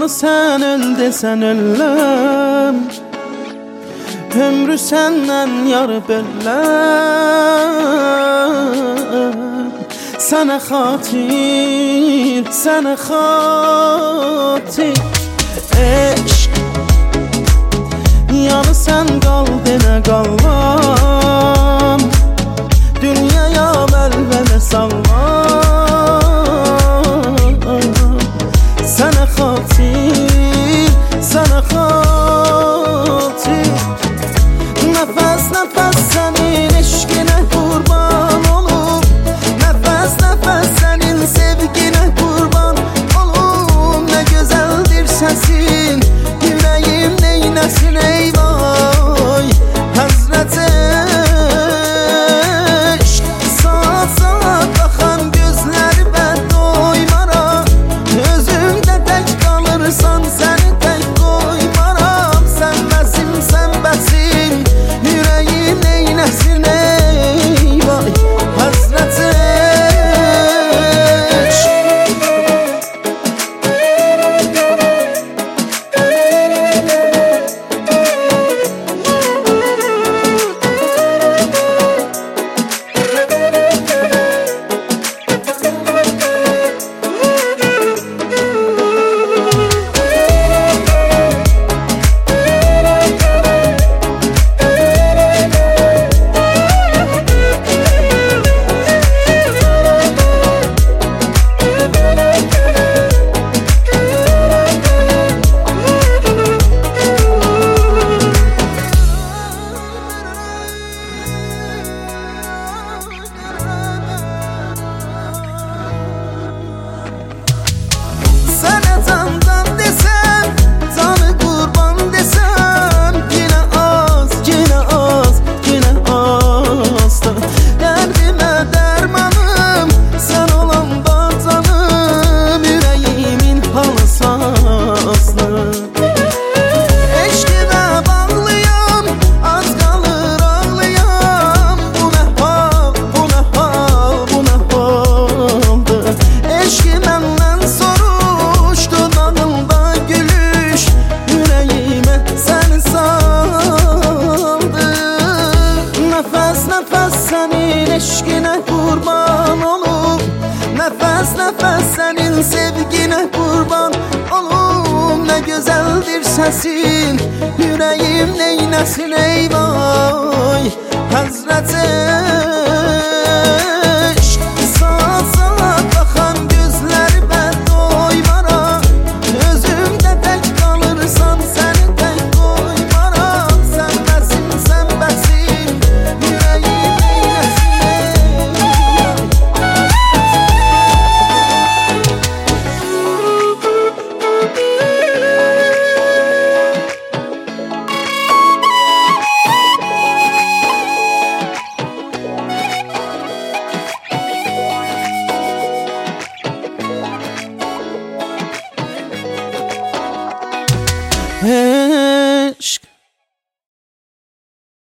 Canı sen öl desen ölüm, ömrü senden yarı bölüm. Sana hatir, sana hatir eşk. Yanı sen kal dene kalmam, dünyaya velvele sallam. Sana hatir, sana hatir. Nefes nefes senin eşkine kurban olup, nefes nefes senin sevgine kurban olup. Ne güzeldir sesin, yüreğim neylesin ey vay Hazret eşk. Saat saat bakan gözler ben doymaram, özümde tek kalırsan seni tek koymaram. Sen besin sen besin, yüreğim neylesin ey vay Hazret eşk. Sana candan desem, canı kurban desem, yine az, yine az, yine az. Derdime dermanım, sen olan da canım, yüreğimin halı sazlı. Eşkine bağlıyam, az kalır ağlayam. Bu ne hal, bu ne hal, bu ne haldı. Eşki menden soruştu, dalında gülüş, yüreğime seni saldı. Nefes nefes senin eşkine kurban olup, nefes nefes senin sevgine kurban olup. Ne güzeldir sesin, yüreğim neylesin ey vay Hazret eşk.